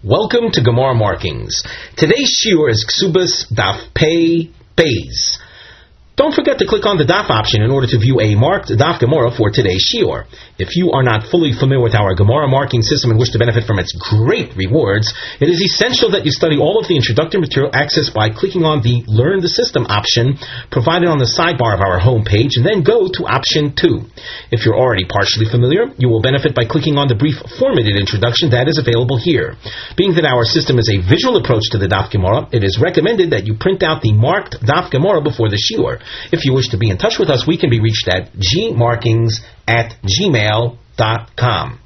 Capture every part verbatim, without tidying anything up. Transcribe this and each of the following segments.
Welcome to Gemara Markings. Today's shiur is Ksubas Daf Pei Beis. Don't forget to click on the Daf option in order to view a marked Daf Gemara for today's shiur. If you are not fully familiar with our Gemara marking system and wish to benefit from its great rewards, it is essential that you study all of the introductory material accessed by clicking on the Learn the System option provided on the sidebar of our homepage, and then go to option two. If you're already partially familiar, you will benefit by clicking on the brief formatted introduction that is available here. Being that our system is a visual approach to the Daf Gemara, it is recommended that you print out the marked Daf Gemara before the shiur. If you wish to be in touch with us, we can be reached at g markings at gmail dot com.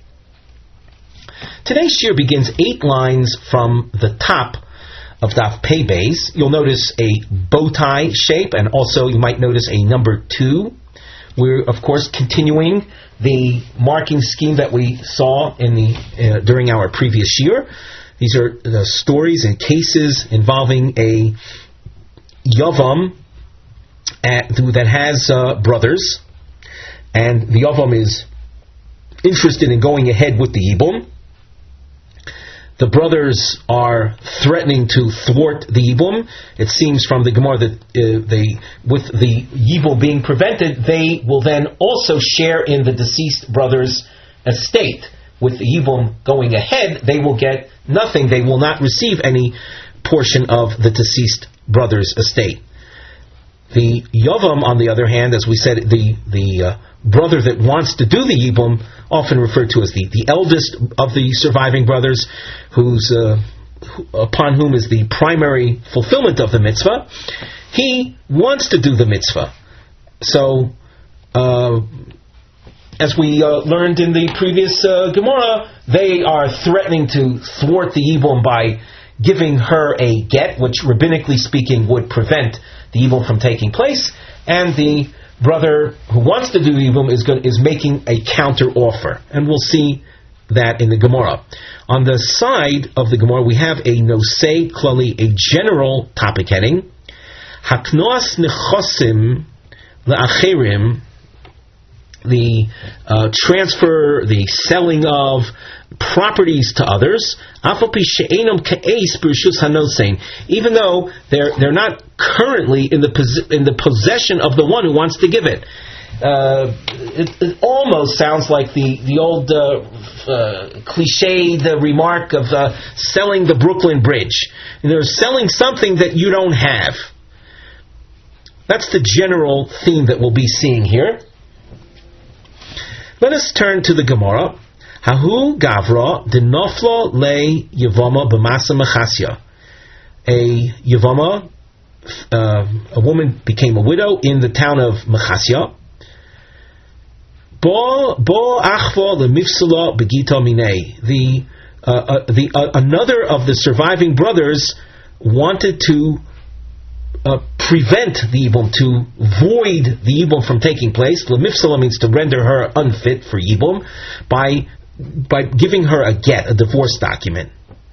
Today's shiur begins eight lines from the top of Daf Pei Beis. You'll notice a bow tie shape, and also you might notice a number two. We're, of course, continuing the marking scheme that we saw in the uh, during our previous shiur. These are the stories and cases involving a yavam that has uh, brothers, and the Yavam is interested in going ahead with the Yibum. The brothers are threatening to thwart the Yibum. It seems from the Gemara that uh, they, with the Yibum being prevented, they will then also share in the deceased brother's estate. With the Yibum going ahead, they will get nothing. They will not receive any portion of the deceased brother's estate. The Yavam, on the other hand, as we said, the the uh, brother that wants to do the Yibum, often referred to as the, the eldest of the surviving brothers, who's uh, who, upon whom is the primary fulfillment of the mitzvah, he wants to do the mitzvah. So, uh, as we uh, learned in the previous uh, Gemara, they are threatening to thwart the Yibum by giving her a get, which rabbinically speaking would prevent the Yibum from taking place, and the brother who wants to do the Yibum is good, is making a counter offer, and we'll see that in the Gemara. On the side of the Gemara, we have a nosei klali, a general topic heading, haknoas nechosim le'acherim, the uh, transfer, the selling of properties to others, even though they're they're not currently in the pos- in the possession of the one who wants to give it. Uh, it, it almost sounds like the the old uh, uh, cliched remark of uh, selling the Brooklyn Bridge. They're selling something that you don't have. That's the general theme that we'll be seeing here. Let us turn to the Gemara. Hahu Gavra de Noflo le Yavama b'masa mechasya. A Yavama, uh, a woman became a widow in the town of Mechasya. Bo bo achva le mifsala begita minei. The uh, uh, the uh, another of the surviving brothers wanted to Uh, prevent the Yibum, to void the Yibum from taking place. Lemifsala means to render her unfit for Yibum by by giving her a get, a divorce document.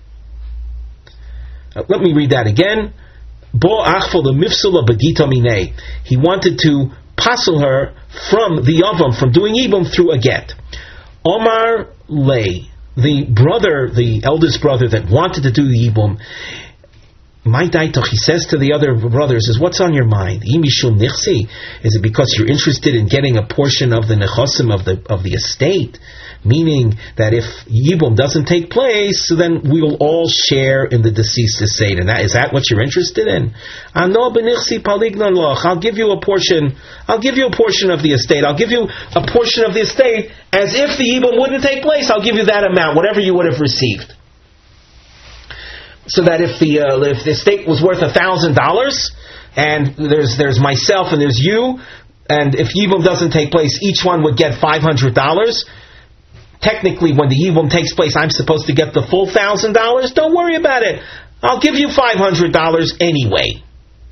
Uh, let me read that again. Bo achfo lemifsala begita minei. He wanted to passel her from the Yavam, from doing Yibum, through a get. Omar lay, the brother, the eldest brother that wanted to do the Yibum, my daitoch, he says to the other brothers, is what's on your mind? Is it because you're interested in getting a portion of the nechosim, of the of the estate? Meaning that if Yibum doesn't take place, then we will all share in the deceased estate. And that, is that what you're interested in? I'll give you a portion. I'll give you a portion of the estate. I'll give you a portion of the estate as if the Yibum wouldn't take place. I'll give you that amount, whatever you would have received. So that if the uh, if the estate was worth a thousand dollars, and there's there's myself and there's you, and if Yibum doesn't take place, each one would get five hundred dollars. Technically, when the Yibum takes place, I'm supposed to get the full thousand dollars. Don't worry about it. I'll give you five hundred dollars anyway.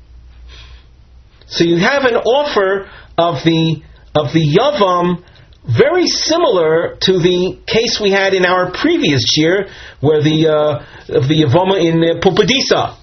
So you have an offer of the of the Yavam, very similar to the case we had in our previous year, where the uh, of the Yavama in uh, Pumbedisa.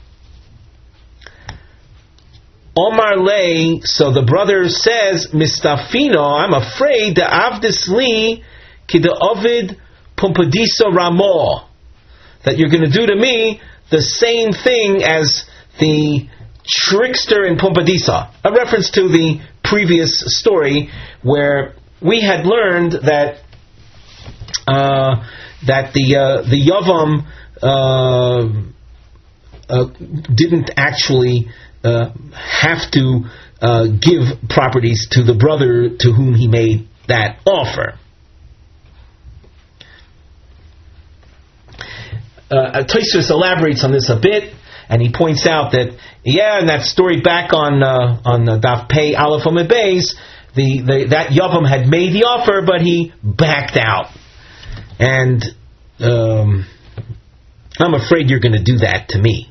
Omar Lay, so the brother says, Mistafino, I'm afraid that Avdis Li Kida Ovid Pumbedisa Ramo, that you're going to do to me the same thing as the trickster in Pumbedisa. A reference to the previous story where we had learned that uh, that the uh, the Yavam uh, uh, didn't actually uh, have to uh, give properties to the brother to whom he made that offer. Uh, Tosfos elaborates on this a bit, and he points out that, yeah, in that story back on uh, on uh, Daf Pei Aleph Amud Beis, the, the that Yavam had made the offer, but he backed out. And um, I'm afraid you're going to do that to me.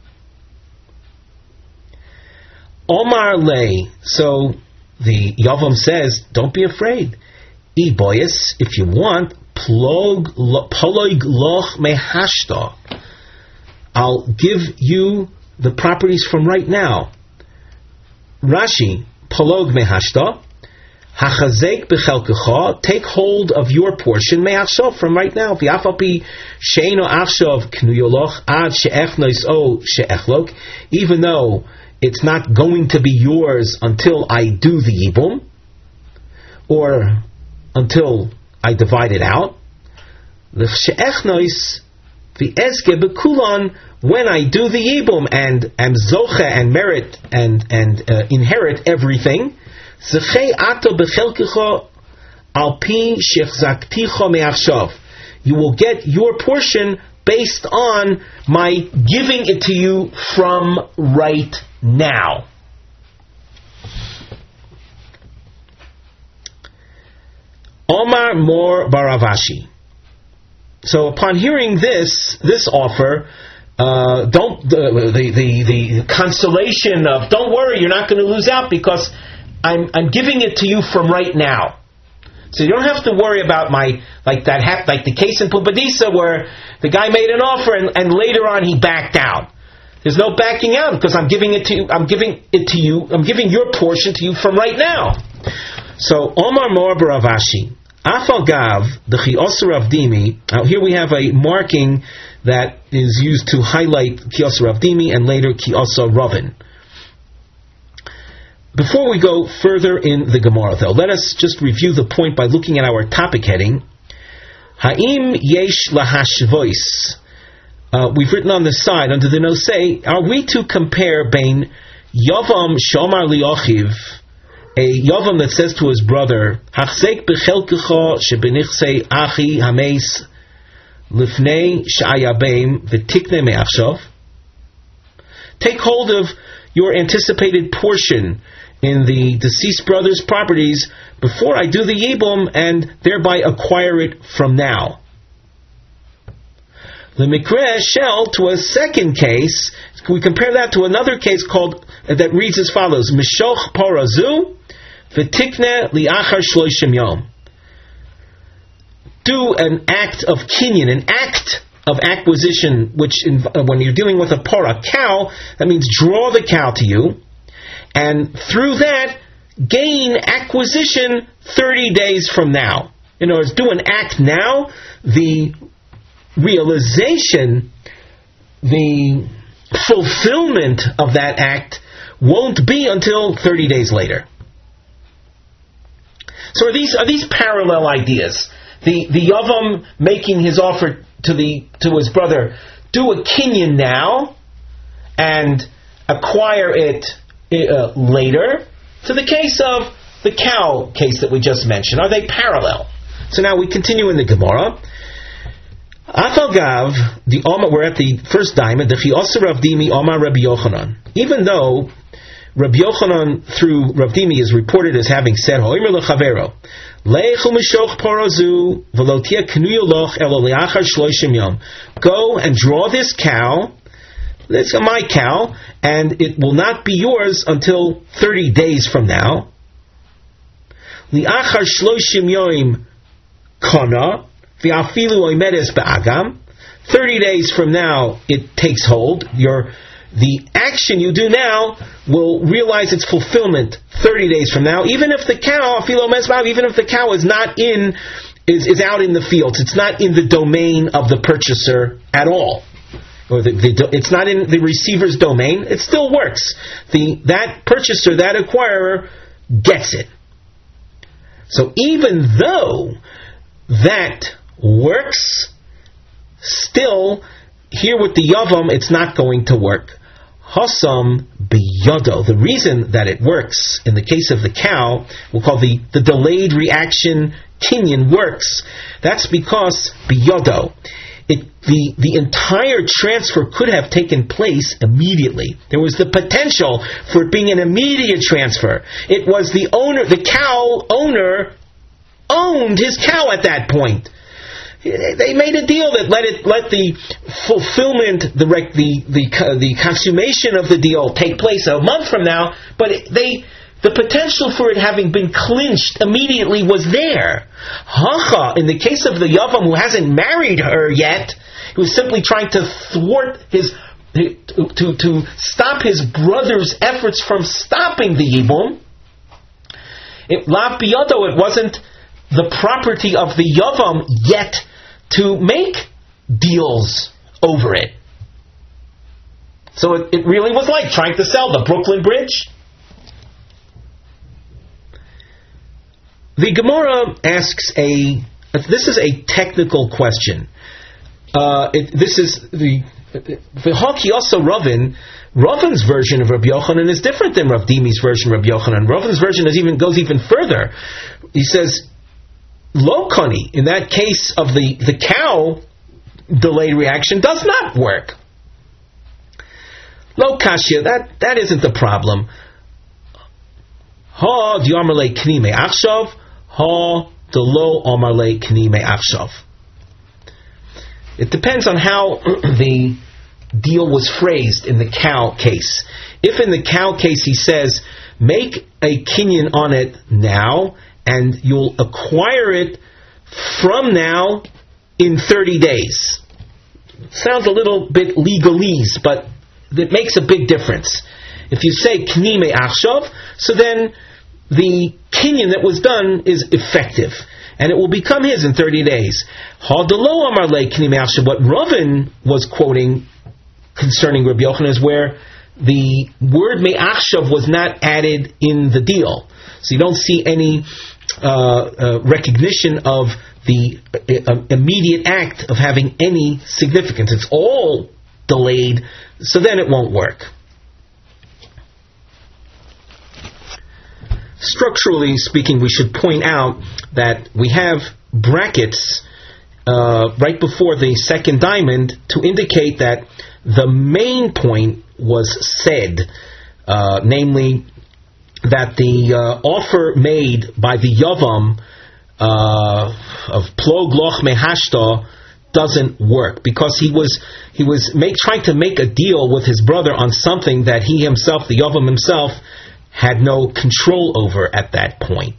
Omar Lei, so the Yavam says, don't be afraid. E boyas, if you want, plog polog loch mehashta. I'll give you the properties from right now. Rashi, polog mehashta, hachazek bechelkecha, take hold of your portion me'achshav, from right now. V'afapi she'eno achshav knuyoloch ad she'echnois o she'echlok, even though it's not going to be yours until I do the yibum, or until I divide it out. L'che'echnois v'ezke bekulan, when I do the yibum and am zoche and merit and and uh, inherit everything. Zechei ato bechelkecha al pi shechzakticha me'achshav. You will get your portion based on my giving it to you from right now. Omar Mor Baravashi. So upon hearing this, this offer, uh, don't the, the the the consolation of don't worry, you're not going to lose out because I'm I'm giving it to you from right now. So you don't have to worry about my like that hap, like the case in Pumbedisa where the guy made an offer and, and later on he backed out. There's no backing out because I'm giving it to you. I'm giving it to you. I'm giving your portion to you from right now. So Omar Mor Baravashi, Afal Gav the Chiosur Avdimi. Now here we have a marking that is used to highlight Chiosur Avdimi and later Chiosur Ravin. Before we go further in the Gemara, though, let us just review the point by looking at our topic heading. Ha'im yesh lahashvois. Uh, we've written on the side under the nosei, are we to compare bein Yavam Shomar Liochiv, a Yavam that says to his brother, Hachzek bechelkecha shebenichsei achi hameis lifnei sh'ayabeim v'tikne me'achshav. Take hold of your anticipated portion in the deceased brother's properties before I do the yibum and thereby acquire it from now. The mikra shel, to a second case, we compare that to another case called uh, that reads as follows: Mishoch parazu v'tikne liachar shloishim yom. Do an act of kinyan, an act of acquisition, which in, uh, when you're dealing with a para cow, that means draw the cow to you, and through that gain acquisition thirty days from now. In other words, do an act now. The realization, the fulfillment of that act won't be until thirty days later. So are these are these parallel ideas? The the Yavam making his offer to the to his brother, do a kinyan now and acquire it uh, later, to the case of the cow case that we just mentioned. Are they parallel? So now we continue in the Gemara. Afagav, the Omar, we're at the first diamond, the Chiosur Avdimi Omar Rabbi Yochanan. Even though Rabbi Yochanan through Rav Dimi is reported as having said, Hoimer lechavero, Leichu mishoch parazu v'lotia knuya loch elo leachar shloishim yom. Go and draw this cow. It's my cow, and it will not be yours until thirty days from now. Leachar shloishim yom kana v'afilu oimedes be'agam. Thirty days from now, it takes hold. Your The action you do now will realize its fulfillment thirty days from now, even if the cow, even if the cow is not in is, is out in the fields. It's not in the domain of the purchaser at all. Or the, the, it's not in the receiver's domain. It still works. The that purchaser, that acquirer, gets it. So even though that works, still, here with the Yavam, it's not going to work. Hasam biyodo. The reason that it works in the case of the cow, we'll call the, the delayed reaction kinyan works. That's because biyodo. It, the, the entire transfer could have taken place immediately. There was the potential for it being an immediate transfer. It was the owner, the cow owner owned his cow at that point. They made a deal that let it let the fulfillment, the the the, the consummation of the deal take place a month from now, but it, they the potential for it having been clinched immediately was there. Hacha, in the case of the Yavam who hasn't married her yet, who is simply trying to thwart his, to, to stop his brother's efforts from stopping the Yibum, it, Lav Biyado, it wasn't the property of the Yavam yet to make deals over it. So it, it really was like trying to sell the Brooklyn Bridge. The Gemara asks a, this is a technical question. Uh, it, this is the, the Haki also Ravin, Ravin's version of Rabbi Yochanan is different than Rav Dimi's version of Rabbi Yochanan. Ravin's version is even, goes even further. He says, Lo kani, in that case of the, the cow, delayed reaction does not work. Lo kashya, that, that isn't the problem. Ha diamarle kni me achshav, ha delo amarle kni me achshav. It depends on how the deal was phrased in the cow case. If in the cow case he says, make a kinyan on it now, and you'll acquire it from now in thirty days. Sounds a little bit legalese, but it makes a big difference. If you say kni me achshav, so then the kinyan that was done is effective, and it will become his in thirty days. Ha delo amar le kni me achshav. What Ravin was quoting concerning Rabbi Yochanan is where the word me achshav was not added in the deal. So you don't see any uh, uh, recognition of the uh, immediate act of having any significance. It's all delayed, so then it won't work. Structurally speaking, we should point out that we have brackets uh, right before the second diamond to indicate that the main point was said, uh, namely that the uh, offer made by the Yavam uh, of Plog Loch Mehashta doesn't work, because he was he was make, trying to make a deal with his brother on something that he himself, the Yavam himself, had no control over at that point.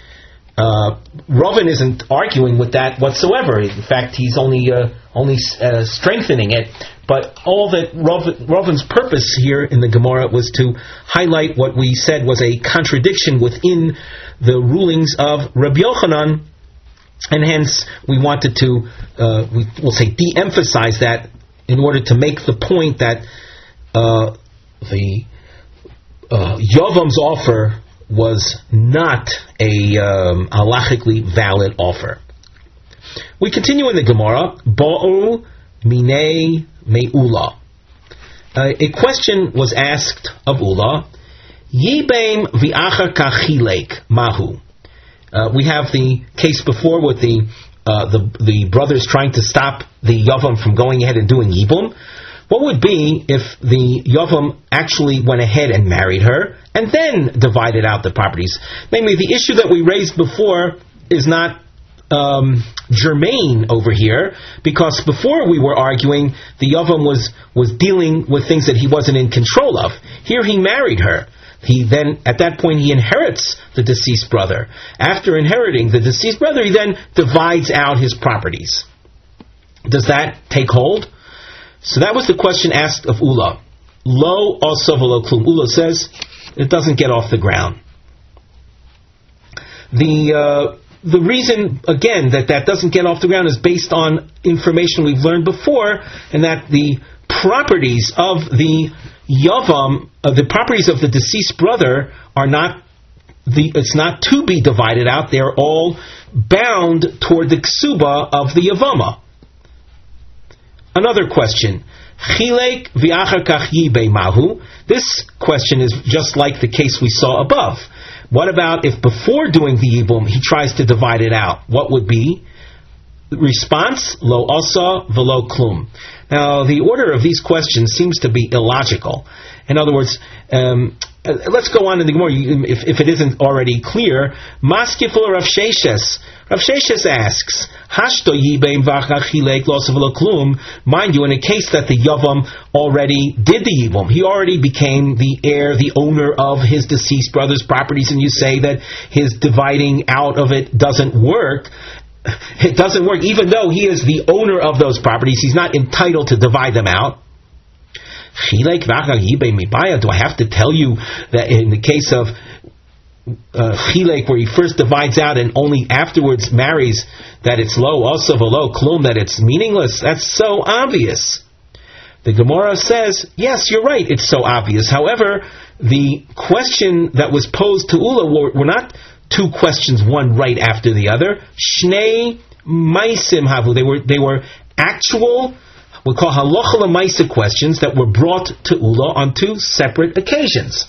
Uh, Ravin isn't arguing with that whatsoever. In fact, he's only uh, only uh, strengthening it. But all that Ravin, Ravin's purpose here in the Gemara was to highlight what we said was a contradiction within the rulings of Rabbi Yochanan, and hence we wanted to, uh, we will say, de-emphasize that in order to make the point that uh, the uh, Yavam's offer was not a um, halachically valid offer. We continue in the Gemara. Ba'u minei me'ula. Uh, a question was asked of Ula. Yibem v'achar kachilek mahu. Uh, we have the case before with the uh, the the brothers trying to stop the Yavam from going ahead and doing Yibum. What would be if the Yavam actually went ahead and married her and then divided out the properties? Namely, the issue that we raised before is not um, germane over here, because before we were arguing the Yavam was, was dealing with things that he wasn't in control of. Here he married her. He then, at that point, he inherits the deceased brother. After inheriting the deceased brother, he then divides out his properties. Does that take hold? So that was the question asked of Ula. Lo also v'lo klum. Ula says it doesn't get off the ground. The uh, the reason, again, that that doesn't get off the ground is based on information we've learned before, and that the properties of the Yavam, uh, the properties of the deceased brother are not, the, it's not to be divided out, they're all bound toward the ksuba of the Yavama. Another question. Chilek v'achar kach yibei mahu. This question is just like the case we saw above. What about if before doing the yibum he tries to divide it out? What would be? Response, lo asa v'lo klum. Now, the order of these questions seems to be illogical. In other words, um, let's go on in the Gemara, if, if it isn't already clear. Maskiful Rav Sheshes. Rav Sheshes asks, Hashto yibeim v'achachilek losa v'lo klum. Mind you, in a case that the Yavam already did the yibum, he already became the heir, the owner of his deceased brother's properties, and you say that his dividing out of it doesn't work. It doesn't work, even though he is the owner of those properties. He's not entitled to divide them out. Do I have to tell you that in the case of uh, Chilek, where he first divides out and only afterwards marries, that it's lo also v'lo klum, that it's meaningless? That's so obvious. The Gemara says, yes, you're right, it's so obvious. However, the question that was posed to Ula were, were not two questions, one right after the other. Shnei maisim havu. They were they were actual, we call halacha l'maisa questions that were brought to Ula on two separate occasions.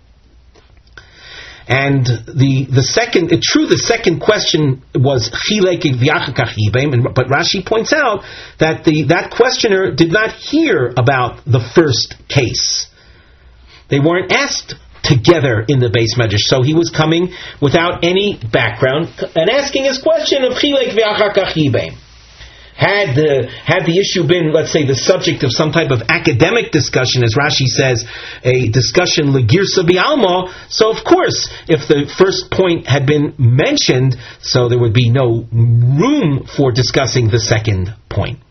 And the the second, it's true, the second question was chilek v'achakach yibeim, but Rashi points out that the that questioner did not hear about the first case. They weren't asked together in the Beis Medrash, so he was coming without any background and asking his question of chilek v'achakach yibeim. Had the had the issue been, let's say, the subject of some type of academic discussion, as Rashi says, a discussion legirsa bi'alma, so of course, if the first point had been mentioned, so there would be no room for discussing the second point.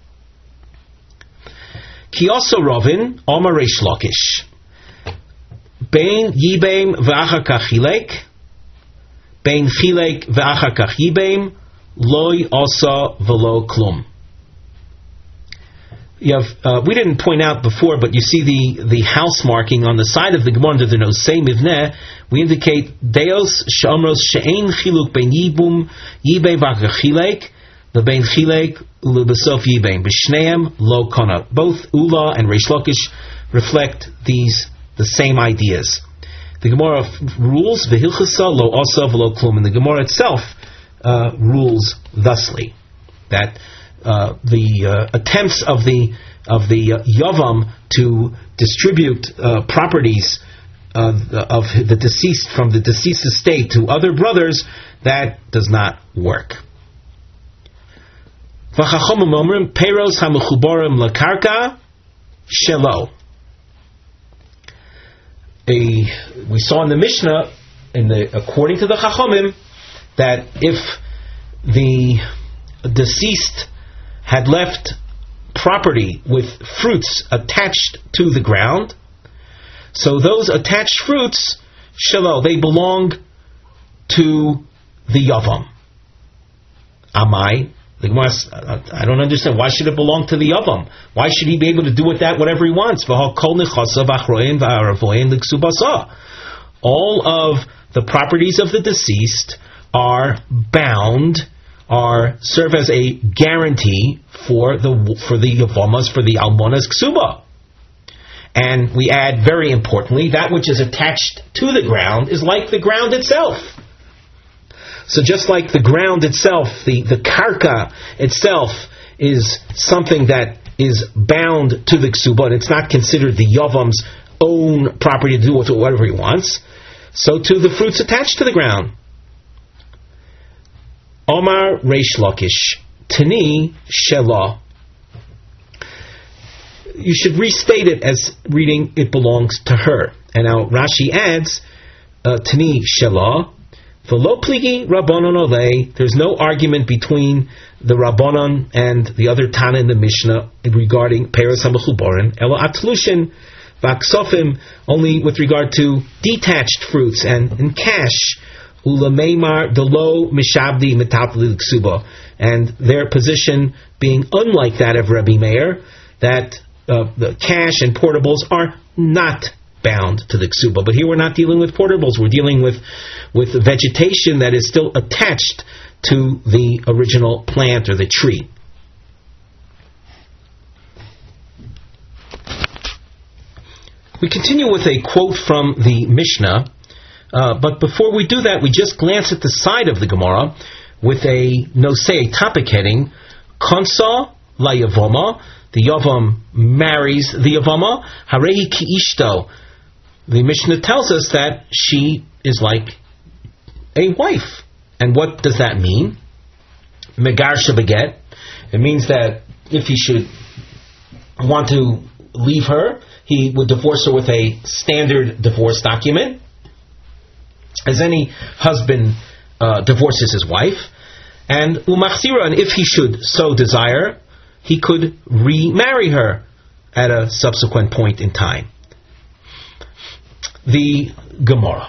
Ki also Rovin, Omar Reish Lakish. Bein yibeim v'achar kach chilek, bein chilek v'achar kach yibeim, Loi asa v'lo klum. You have, uh, we didn't point out before, but you see the, the house marking on the side of the Gemara under the Nosei Mivneh. We indicate Deos she'omros she'ein chiluk bein yibum yibeim v'achar chilek lebein chilek ulebesof yibeim b'shneim lo kona. Both Ula and Reish Lakish reflect these the same ideas. The Gemara rules v'hilchasa lo asa v'lo klum, and the Gemara itself Uh, rules thusly that uh, the uh, attempts of the of the uh, Yavam to distribute uh, properties uh, of the deceased from the deceased estate to other brothers, that does not work. V'chachomim omrim peiros hamechuborim lakarka shelo. A we saw in the Mishnah, in the according to the Chachomim, that if the deceased had left property with fruits attached to the ground, so those attached fruits, shelo, they belong to the Yavam. Amai, the Gemara, I don't understand. Why should it belong to the Yavam? Why should he be able to do with that whatever he wants? All of the properties of the deceased are bound, are serve as a guarantee for the for the Yavamas, for the Almonas Ksuba. And we add, very importantly, that which is attached to the ground is like the ground itself. So just like the ground itself, the, the karka itself is something that is bound to the Ksuba, and it's not considered the Yavam's own property to do with whatever he wants, so too the fruits attached to the ground. Omar Reish Lakish, Tani Shelah. You should restate it as reading, it belongs to her. And now Rashi adds, uh, Tani Shelah, V'lo pligi Rabbanon olei. There's no argument between the Rabbanon and the other Tana in the Mishnah regarding Peres HaMechuborim, Elo Atlushin V'aksofim, only with regard to detached fruits and, and cash. Ulameimar delo mishabdi metatli ksuba, and their position being unlike that of Rabbi Meir, that uh, the cash and portables are not bound to the ksuba. But here we're not dealing with portables; we're dealing with with vegetation that is still attached to the original plant or the tree. We continue with a quote from the Mishnah. Uh, but before we do that, we just glance at the side of the Gemara with a nosei, a topic heading, Konsa la Yavoma, the Yavam marries the Yavoma, Harehi ki ishto. The Mishnah tells us that she is like a wife. And what does that mean? Megar shebeget. It means that if he should want to leave her, he would divorce her with a standard divorce document, as any husband uh, divorces his wife. And umachzira, and if he should so desire, he could remarry her at a subsequent point in time. The Gemara.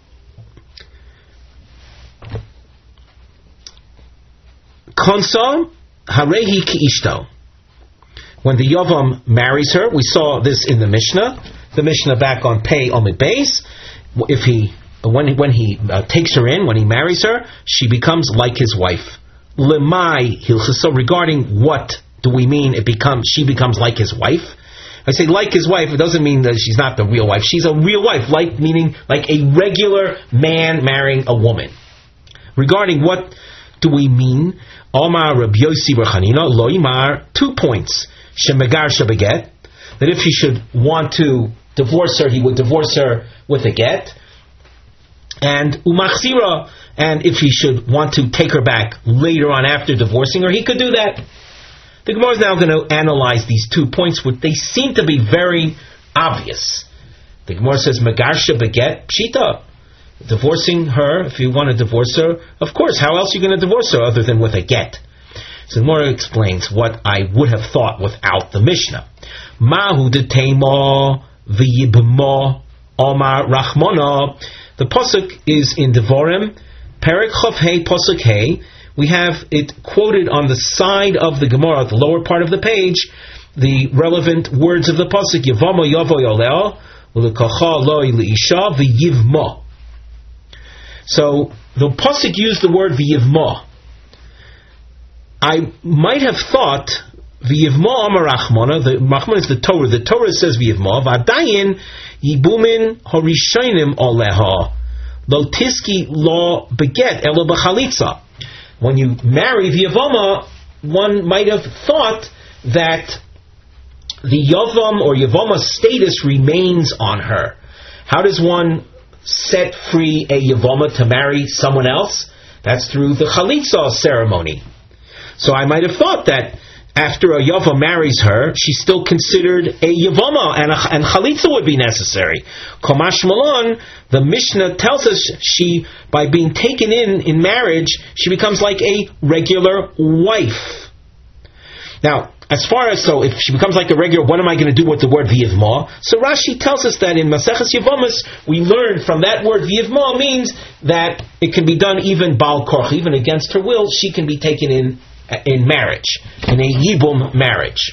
Konsa harehi ki ishto. When the Yavam marries her, we saw this in the Mishnah. The Mishnah back on Pei Omid Beis. If he When he, when he uh, takes her in, when he marries her, she becomes like his wife. Lemai hilchos. So regarding what do we mean it becomes, she becomes like his wife? I say like his wife, it doesn't mean that she's not the real wife. She's a real wife, like meaning like a regular man marrying a woman. Regarding what do we mean? Omar Rabbi Yossi bar Chanina lo yimar, two points. Shemegar shebeget, that if he should want to divorce her, he would divorce her with a get. And umachzira, and if he should want to take her back later on after divorcing her, he could do that. The Gemara is now going to analyze these two points, which they seem to be very obvious. The Gemara says, Megar shebeget pshita. Divorcing her, if you want to divorce her, of course, how else are you going to divorce her other than with a get? So the Gemara explains what I would have thought without the Mishnah. Mahu detema v'yibma omar rachmona. The pasuk is in Devarim, Perek Chav Hey, pasuk Hey. We have it quoted on the side of the Gemara, the lower part of the page, the relevant words of the pasuk. Yavama yavo yoleo, u'lekacha loi leisha v'yivma. So the pasuk used the word v'yivma. I might have thought v'yivma amar rachmana. The rachmana is the Torah. The Torah says v'yivma. V'adayin yibumin horishonim oleha lo tiski lo beget elo b'chalitza. When you marry the Yavama, one might have thought that the Yavam or Yavama status remains on her. How does one set free a Yavama to marry someone else? That's through the Chalitza ceremony. So I might have thought that after a Yava marries her, she's still considered a Yavama, and, a, and Chalitza would be necessary. Komash Malon, the Mishnah tells us she, by being taken in in marriage, she becomes like a regular wife. Now, as far as, so if she becomes like a regular, what am I going to do with the word v'yivma? So Rashi tells us that in Maseches Yevamis, we learn from that word v'yivma means that it can be done even bal korch, even against her will, she can be taken in in marriage, in a yibum marriage.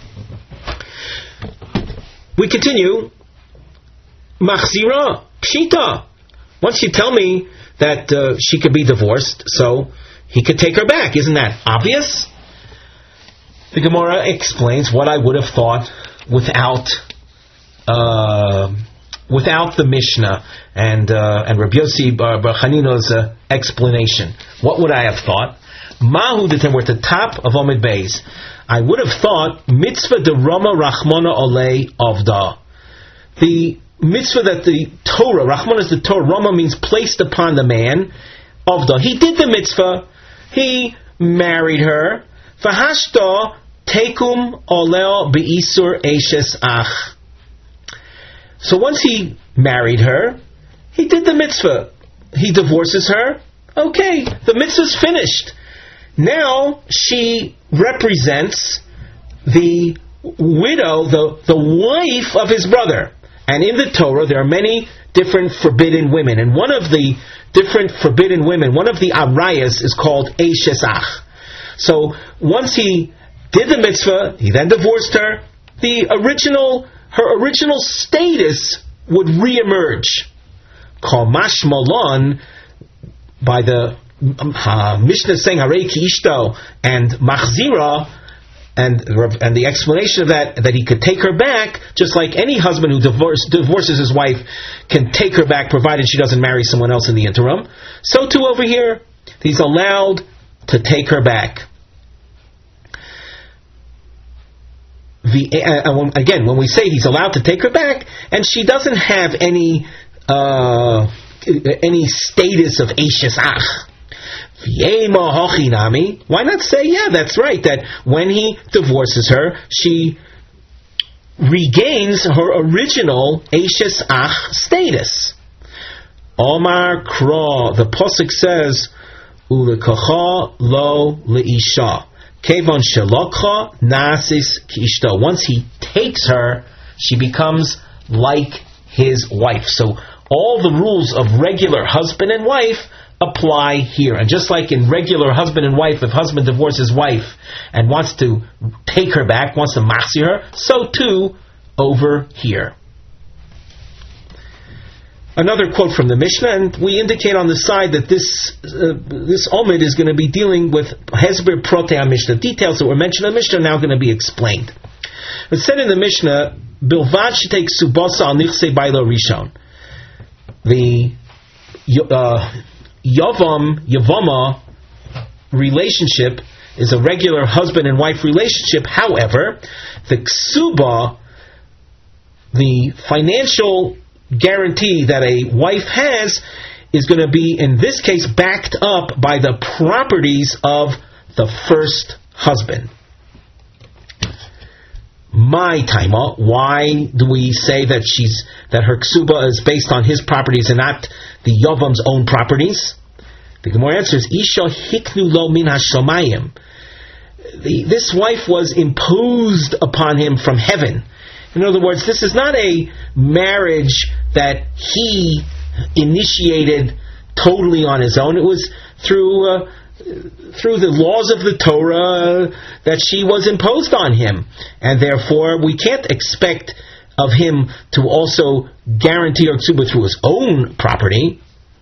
We continue. Machzira pshita. Once you tell me that uh, she could be divorced, so he could take her back. Isn't that obvious? The Gemara explains what I would have thought without uh, without the Mishnah and uh, and Rabbi Yossi bar Chanina's uh, explanation. What would I have thought? Mahu detem, we're at the top of Omid Beis. I would have thought mitzvah de Rama Rachmana Olei Avda. The mitzvah that the Torah, Rachmana is the Torah, Rama means placed upon the man. Avda. He did the mitzvah. He married her. V'hashta tekum oleo be'isur eshes ach. So once he married her, he did the mitzvah. He divorces her. Okay, the mitzvah's finished. Now she represents the widow, the, the wife of his brother. And in the Torah there are many different forbidden women. And one of the different forbidden women, one of the arayas is called Eishes Ach. So once he did the mitzvah, he then divorced her, the original, her original status would reemerge. Kol mashmalon, by the uh, Mishnah saying Harei ki ishto and Machzira, and and the explanation of that, that he could take her back, just like any husband who divorce, divorces his wife can take her back, provided she doesn't marry someone else in the interim. So too over here, he's allowed to take her back. The, uh, again, when we say he's allowed to take her back, and she doesn't have any uh, any status of Eishes Ach. Why not say, yeah, that's right, that when he divorces her, she regains her original Eishes Ach status. Omar Kra, the Pasuk says, Ulekacha lo leisha. Kevon shelokha nasis kishto. Once he takes her, she becomes like his wife. So all the rules of regular husband and wife apply here. And just like in regular husband and wife, if husband divorces wife and wants to take her back, wants to machzir her, so too over here. Another quote from the Mishnah, and we indicate on the side that this uh, this Omid is going to be dealing with Hezber Protei Mishnah. Details that were mentioned in the Mishnah are now going to be explained. It said in the Mishnah, Bilvad shetek subasa al nichsei bailo rishon. The uh, Yavam, Yavama relationship is a regular husband and wife relationship. However, the ksuba, the financial guarantee that a wife has, is going to be, in this case, backed up by the properties of the first husband. My taima, why do we say that she's that her ksuba is based on his properties and not the Yavam's own properties? The Gemara answers, Isha hiknu lo min hashamayim. This wife was imposed upon him from heaven. In other words, this is not a marriage that he initiated totally on his own. It was through uh, through the laws of the Torah that she was imposed on him. And therefore, we can't expect of him to also guarantee her ksuba through his own property.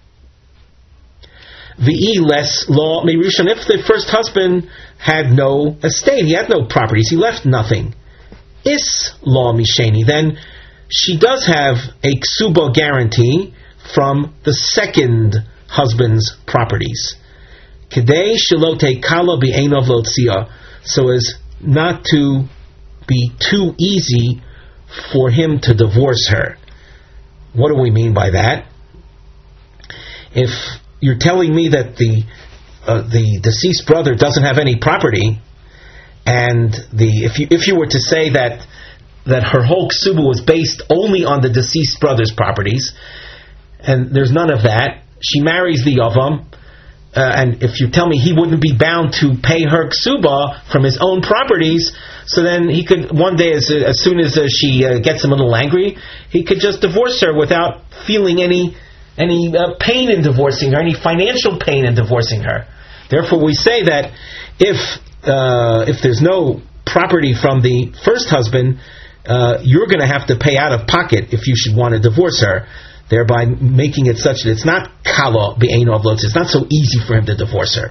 V'i less law merishon. If the first husband had no estate, he had no properties, he left nothing. Is law misheni, then she does have a ksuba guarantee from the second husband's properties. Kedei shilote kala bi'enov lotzia, so as not to be too easy for him to divorce her. What do we mean by that? If you're telling me that the uh, the deceased brother doesn't have any property, and the if you if you were to say that that her whole ksuba was based only on the deceased brother's properties, and there's none of that, she marries the yavam, uh, and if you tell me he wouldn't be bound to pay her ksuba from his own properties, so then he could one day, as as soon as uh, she uh, gets him a little angry, he could just divorce her without feeling any any uh, pain in divorcing her, any financial pain in divorcing her. Therefore, we say that if Uh, if there's no property from the first husband, uh, you're going to have to pay out of pocket if you should want to divorce her, thereby making it such that it's not kala be'enov lotz. It's not so easy for him to divorce her.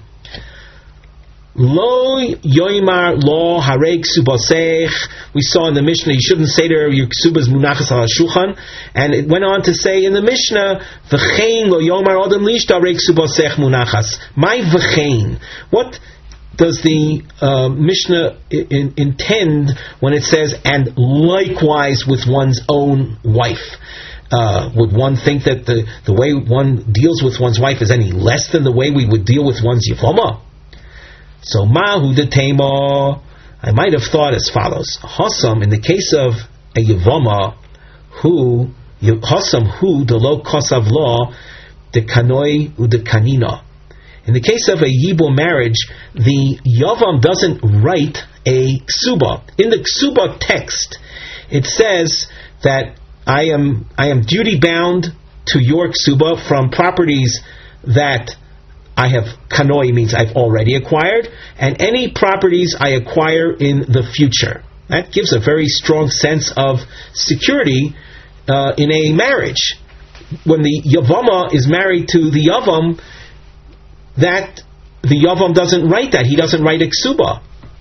Lo yoimar lo harei ksubasech. We saw in the Mishnah you shouldn't say to her your ksubas munachas al shulchan, and it went on to say in the Mishnah v'chein lo yoimar odem lishta harei ksubasech munachas. My v'chein. What does the uh, Mishnah I- in- intend when it says, and likewise with one's own wife? Uh, would one think that the, the way one deals with one's wife is any less than the way we would deal with one's yivama? So, mahu de tema, I might have thought as follows. Hasam, in the case of a yivama, who, hasam hu de lo kosav law, de kanoi u de kanina. In the case of a Yibum marriage, the Yavam doesn't write a ksuba. In the ksuba text, it says that I am I am duty bound to your ksuba from properties that I have kanoi, means I've already acquired, and any properties I acquire in the future. That gives a very strong sense of security uh, in a marriage. When the Yavama is married to the Yavam, that the Yavam doesn't write that. He doesn't write a ksuba.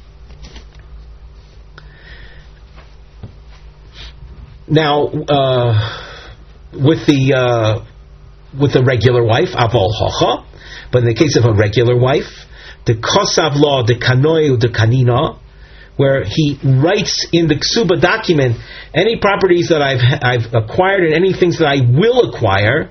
Now, uh, with the uh, with a regular wife, avol hocha, but in the case of a regular wife, the kosav law, the kanoi, the kanina, where he writes in the ksuba document any properties that I've I've acquired and any things that I will acquire.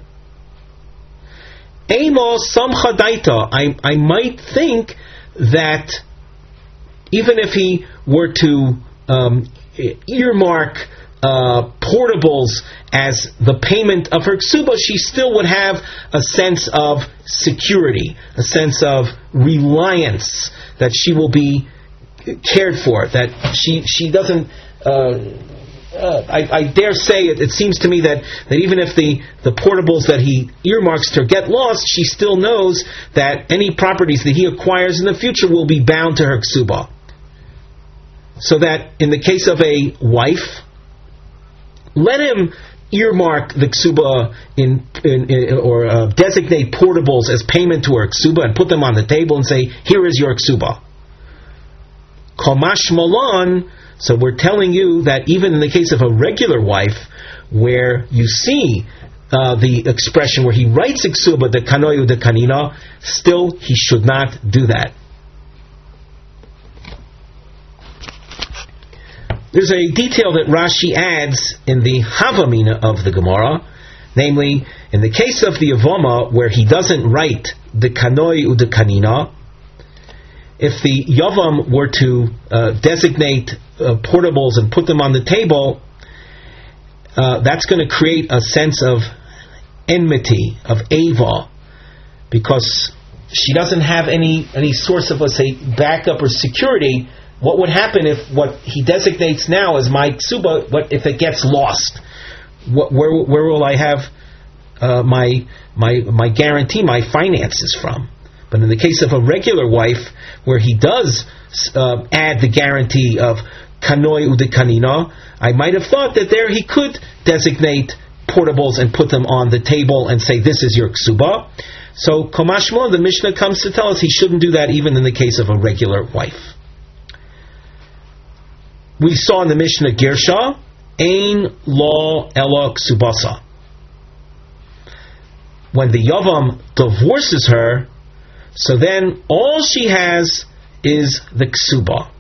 Emo samcha daita. I I might think that even if he were to um, earmark Uh, portables as the payment of her ksuba, she still would have a sense of security, a sense of reliance that she will be cared for, that she she doesn't. Uh, uh, I, I dare say it, it seems to me that, that even if the, the portables that he earmarks to get lost, she still knows that any properties that he acquires in the future will be bound to her ksuba. So that in the case of a wife, let him earmark the ksuba in, in, in or uh, designate portables as payment to her ksuba and put them on the table and say, here is your ksuba. Komash Malan, so we're telling you that even in the case of a regular wife, where you see uh, the expression where he writes a ksuba, the kanoyu, the kanina, still he should not do that. There's a detail that Rashi adds in the Havamina of the Gemara, namely, in the case of the Yavama, where he doesn't write the Kanoi u the Kanina, if the Yavam were to uh, designate uh, portables and put them on the table, uh, that's going to create a sense of enmity, of ava, because she doesn't have any, any source of, let's say, backup or security. What would happen if what he designates now as my ksuba, what if it gets lost? What, where where will I have uh, my my my guarantee, my finances from? But in the case of a regular wife, where he does uh, add the guarantee of kanoi ude kanina, I might have thought that there he could designate portables and put them on the table and say, this is your ksuba. So Komashmon, the Mishnah comes to tell us he shouldn't do that even in the case of a regular wife. We saw in the Mishnah Gersha, Ein Lo Ela Ksubasa. When the Yavam divorces her, so then all she has is the Ksuba.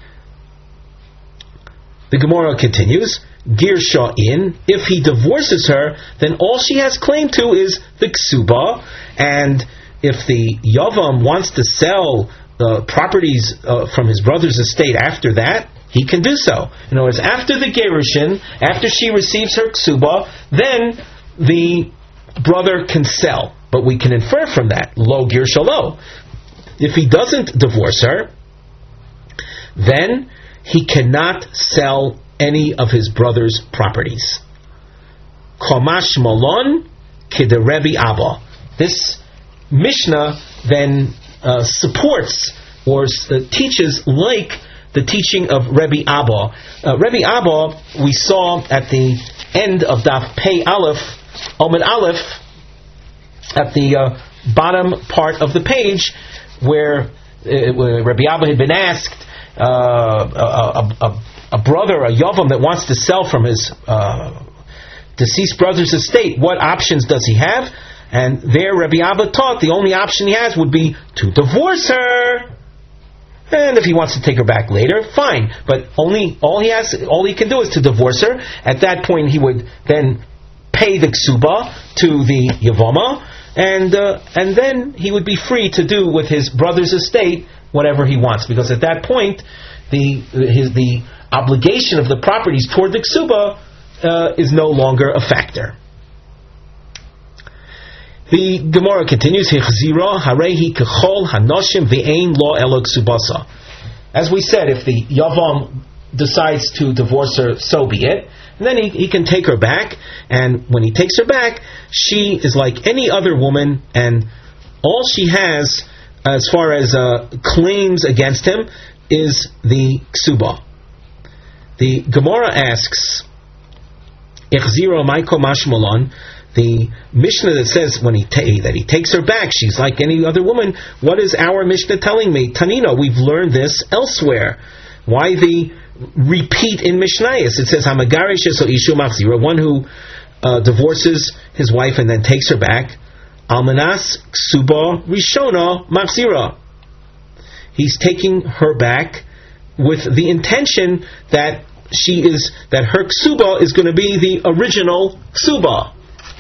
The Gemara continues, Gersha in, if he divorces her, then all she has claim to is the Ksuba, and if the Yavam wants to sell the properties uh, from his brother's estate after that, he can do so. In other words, after the Gerushin, after she receives her ksuba, then the brother can sell. But we can infer from that, lo gir shalo. If he doesn't divorce her, then he cannot sell any of his brother's properties. Komash malon kederevi abba. This Mishnah then uh, supports or uh, teaches like the teaching of Rebbe Abba. Uh, Rebbe Abba, we saw at the end of Daf Pei Aleph, Omid Aleph, at the uh, bottom part of the page, where, uh, where Rebbe Abba had been asked, uh, a, a, a brother, a Yavam that wants to sell from his uh, deceased brother's estate, what options does he have? And there Rebbe Abba taught the only option he has would be to divorce her. And if he wants to take her back later, fine. But only all he has, all he can do is to divorce her. At that point, he would then pay the ksuba to the Yavama, and uh, and then he would be free to do with his brother's estate whatever he wants. Because at that point, the his the obligation of the properties toward the ksuba uh, is no longer a factor. The Gemara continues, Hichzira harehi kechol hanoshim ve'ein lo elo ksubasa. As we said, if the Yavam decides to divorce her, so be it. And then he, he can take her back, and when he takes her back, she is like any other woman, and all she has as far as uh, claims against him is the ksuba. The Gemara asks, Echziro Maiko Mashmalon, the Mishnah that says when he ta- that he takes her back, she's like any other woman. What is our Mishnah telling me? Tanina, we've learned this elsewhere. Why the repeat in Mishnayos? It says Hamagarish so Ishu Machzira, one who uh, divorces his wife and then takes her back. Almanas Ksuba Rishona Machzira. He's taking her back with the intention that she is that her ksuba is going to be the original ksuba.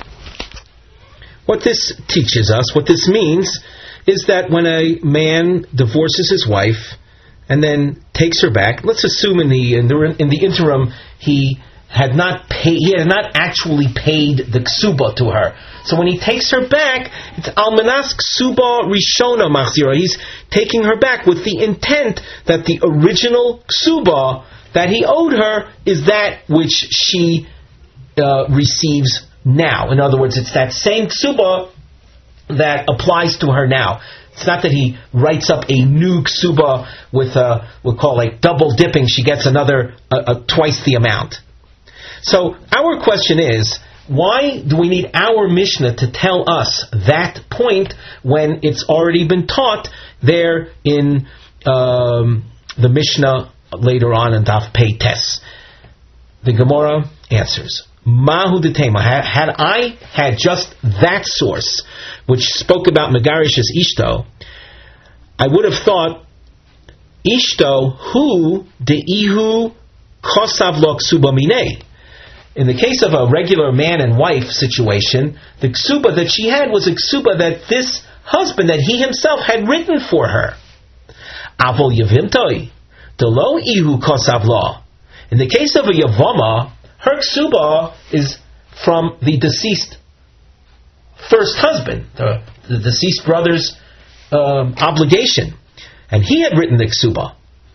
What this teaches us, what this means, is that when a man divorces his wife and then takes her back, let's assume in the in the, in the interim he had not paid, he had not actually paid the ksuba to her. So when he takes her back, it's almanas ksuba rishona machzira. He's taking her back with the intent that the original ksuba that he owed her is that which she uh, receives now. In other words, it's that same ksuba that applies to her now. It's not that he writes up a new ksuba with a, we'll call like double dipping. She gets another, uh, uh, twice the amount. So our question is, why do we need our Mishnah to tell us that point when it's already been taught there in um, the Mishnah later on in Daf Pei Tes? The Gemara answers, Mahu detema. Had I had just that source, which spoke about Megarish's Ishto, I would have thought, Ishto hu deihu kosav lo ksuba minei. In the case of a regular man and wife situation, the ksuba that she had was a ksuba that this husband, that he himself had written for her. Avol yavimtoi, delo ihu kosav lo. In the case of a yavama, her ksuba is from the deceased first husband, the, the deceased brother's um, obligation, and he had written the ksuba.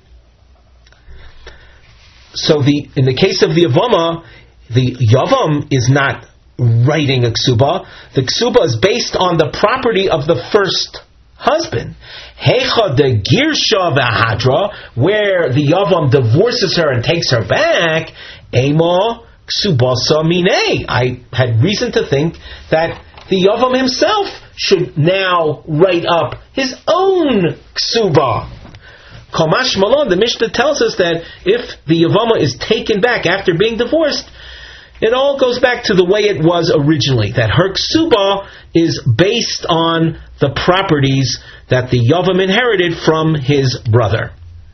So the in the case of the yavama, the yavam is not writing a ksuba. The ksuba is based on the property of the first husband. Hecha de girsha v'hadra, where the yavam divorces her and takes her back. Ema ksubasa minei. I had reason to think that the yavam himself should now write up his own ksuba. Kamash Malon, the Mishnah tells us that if the yavama is taken back after being divorced, it all goes back to the way it was originally, that her ksuba is based on the properties that the yavam inherited from his brother.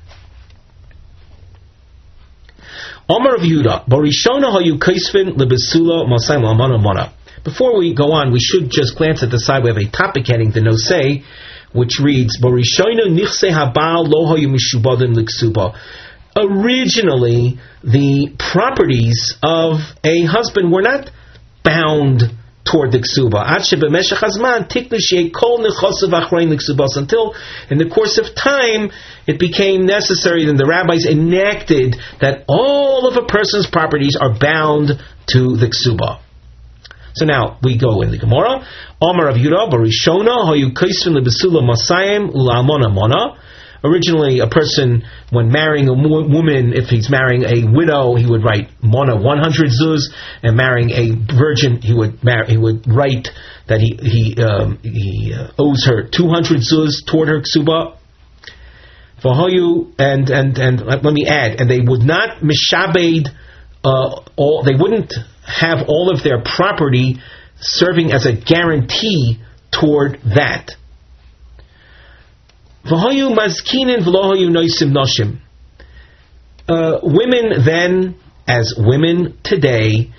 Omar of Yehuda, Barishona hayu kaisvin lebesula masayim lamana mana. Before we go on, we should just glance at the side. We have a topic heading, the nosei, which reads, Barishona nichse habal lo hayu mishubadin liksuba. Originally, the properties of a husband were not bound toward the ksuba. Until, in the course of time, it became necessary, and the rabbis enacted that all of a person's properties are bound to the ksuba. So now we go in the Gemara. Omar of Yehuda, Barishona hayu kaisvin lebesula masayim ulamona mona. Originally, a person, when marrying a woman, if he's marrying a widow, he would write mona one hundred zuz, and marrying a virgin, he would mar- he would write that he he um, he uh, owes her two hundred zuz toward her ksuba. And and and let me add, and they would not mishabed uh, all. They wouldn't have all of their property serving as a guarantee toward that. Uh, women then, as women today,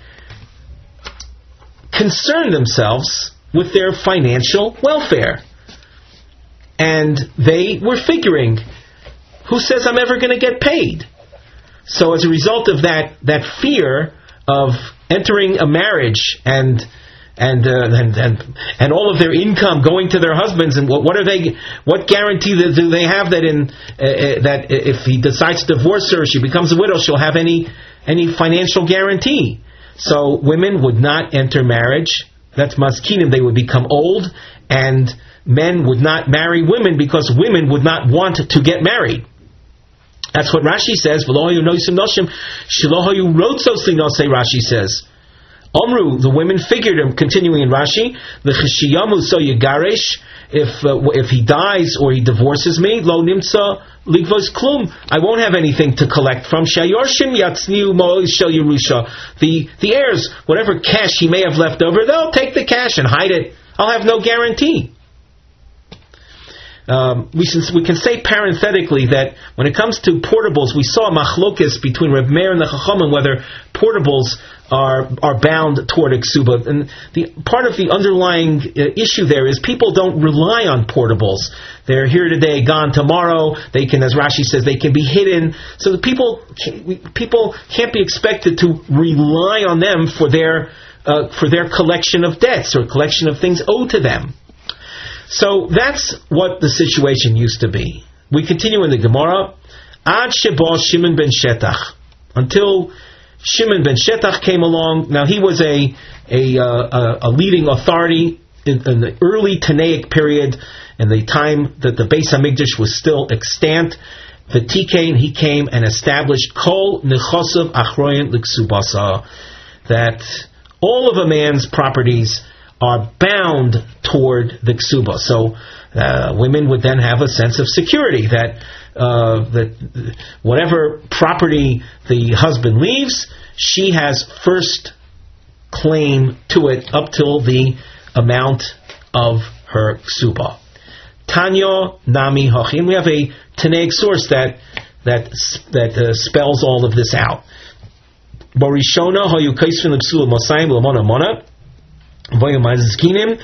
concern themselves with their financial welfare. And they were figuring, who says I'm ever going to get paid? So as a result of that, that fear of entering a marriage and and, uh, and and and all of their income going to their husbands, and what, what are they? What guarantee that do they have that in uh, that if he decides to divorce her, she becomes a widow, she'll have any any financial guarantee? So women would not enter marriage. That's maskinim. They would become old, and men would not marry women because women would not want to get married. That's what Rashi says. Rashi says. Omru, the women figured him, continuing in Rashi, the Chishiyamu so Yagaresh, if uh, if he dies or he divorces me, lo nimtza ligvos klum, I won't have anything to collect from. Shayorshim yatzniu mo shel Yerusha. The the heirs, whatever cash he may have left over, they'll take the cash and hide it. I'll have no guarantee. Um, we, can, we can say parenthetically that when it comes to portables, we saw a machlokes between Reb Meir and the Chachamim whether portables are are bound toward a ksuba. And the part of the underlying uh, issue there is people don't rely on portables. They're here today, gone tomorrow. They can, as Rashi says, they can be hidden. So the people people can't be expected to rely on them for their uh, for their collection of debts or collection of things owed to them. So that's what the situation used to be. We continue in the Gemara. Ad sheba Shimon ben Shetach, until Shimon ben Shetach came along. Now he was a a, uh, a leading authority in, in the early Tanaic period, in the time that the Beis Hamikdash was still extant. V'tikein, he came and established Kol Nechosav Achroyin L'Ksubasa, that all of a man's properties are bound toward the ksuba. So uh, women would then have a sense of security that uh, that whatever property the husband leaves, she has first claim to it up till the amount of her ksuba. Tanya Nami Hachim. We have a Tanaic source that that that uh, spells all of this out. Barishona Hayu Kaisvin L'Psula Mosayim L'Mona Mona. That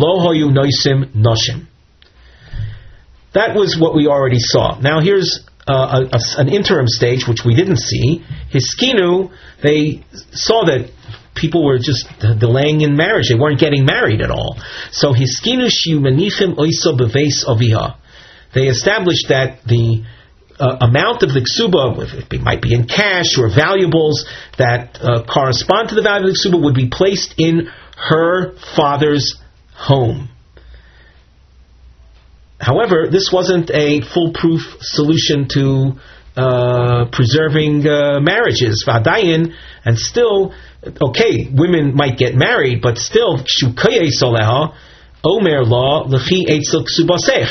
was what we already saw. Now here's uh, a, a, an interim stage which we didn't see. Hiskinu, they saw that people were just delaying in marriage. They weren't getting married at all. So Hiskinu shiumanifim oiso beveis aviha. They established that the uh, amount of the ksuba, it might be in cash or valuables that uh, correspond to the value of the ksuba, would be placed in her father's home. However, this wasn't a foolproof solution to uh, preserving uh, marriages. V'adayin, and still, okay, women might get married, but still, shukayei soleha, omer la lechi eitzel ksubasech.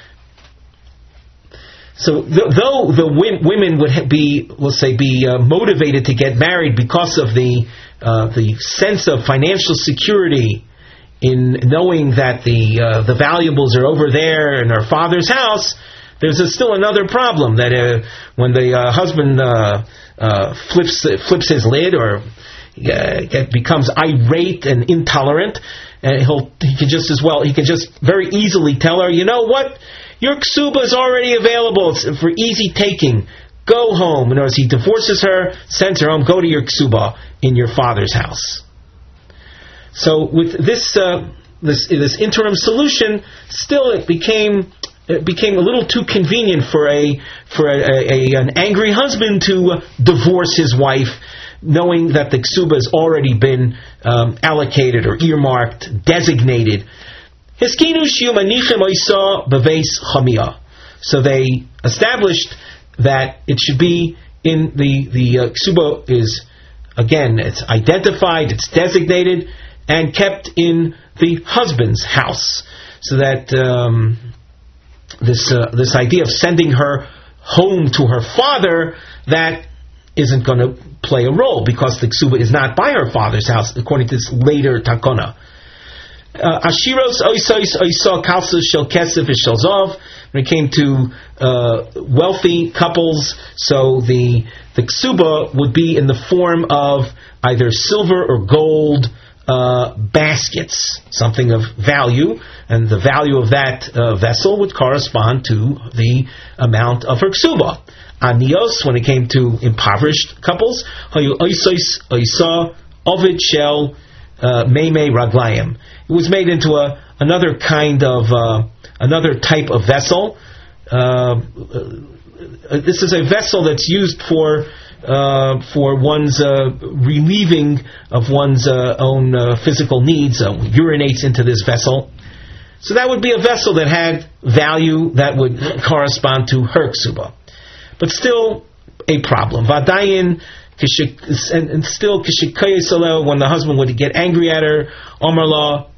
So, th- though the w- women would be, we'll say, be uh, motivated to get married because of the uh, the sense of financial security in knowing that the uh, the valuables are over there in her father's house, there's a, still another problem that uh, when the uh, husband uh, uh, flips flips his lid or uh, get, becomes irate and intolerant, and he'll he can just as well he can just very easily tell her, you know what, your ksuba is already available. It's for easy taking. Go home. And as he divorces her, sends her home, go to your ksuba in your father's house. So with this uh, this this interim solution, still it became it became a little too convenient for a for a, a, a an angry husband to uh, divorce his wife, knowing that the ksuba has already been um, allocated or earmarked, designated. So they established that it should be in the the uh, ksuba is, again, it's identified, it's designated, and kept in the husband's house, so that um, this uh, this idea of sending her home to her father, that isn't going to play a role because the ksuba is not by her father's house, according to this later takona. Ashiros oisos oiso kalsus shel kesef shel zov. When it came to uh, wealthy couples, so the the ksuba would be in the form of either silver or gold uh, baskets, something of value, and the value of that uh, vessel would correspond to the amount of her ksuba. Anios, when it came to impoverished couples, hayu oisos oisa ovid shel uh, Meimei Raglayim. It was made into a another kind of uh, another type of vessel. Uh, uh, this is a vessel that's used for uh, for one's uh, relieving of one's uh, own uh, physical needs. Uh, urinates into this vessel. So that would be a vessel that had value that would correspond to her ksuba. But still a problem. Vadayin, and, and still, when the husband would get angry at her, Omarla,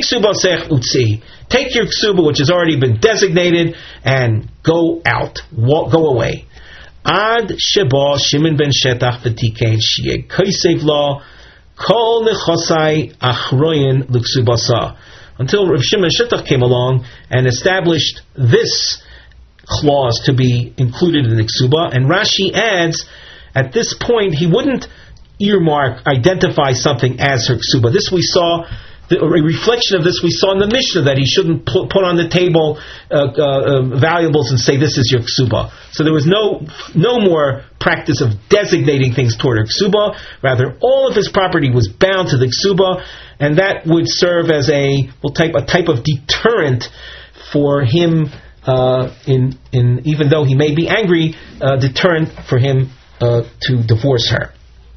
take your ksuba, which has already been designated, and go out, walk, go away. Ad sheba Shimon ben Shetach v'tikein shiye kaisev la kol nechosai achroyin l'ksubasa. Until Rav Shimon Shetach came along and established this clause to be included in the ksuba, and Rashi adds, at this point he wouldn't earmark, identify something as her ksuba. This we saw, the, a reflection of this we saw in the Mishnah, that he shouldn't put, put on the table uh, uh, uh, valuables and say this is your ksuba. So there was no no more practice of designating things toward her ksuba. Rather, all of his property was bound to the ksuba, and that would serve as a well type a type of deterrent for him. Uh, in in even though he may be angry, uh, deterrent for him uh, to divorce her.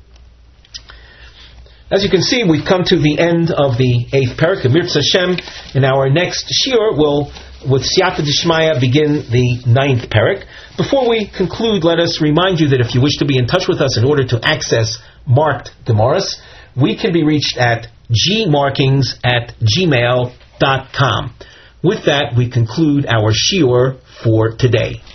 As you can see, we've come to the end of the eighth parak of Mirz Hashem. In our next shiur, we'll, with Siyata Dishmaya, begin the ninth parak. Before we conclude, let us remind you that if you wish to be in touch with us in order to access marked Gemaras, we can be reached at gmarkings at gmail dot com. With that, we conclude our shiur for today.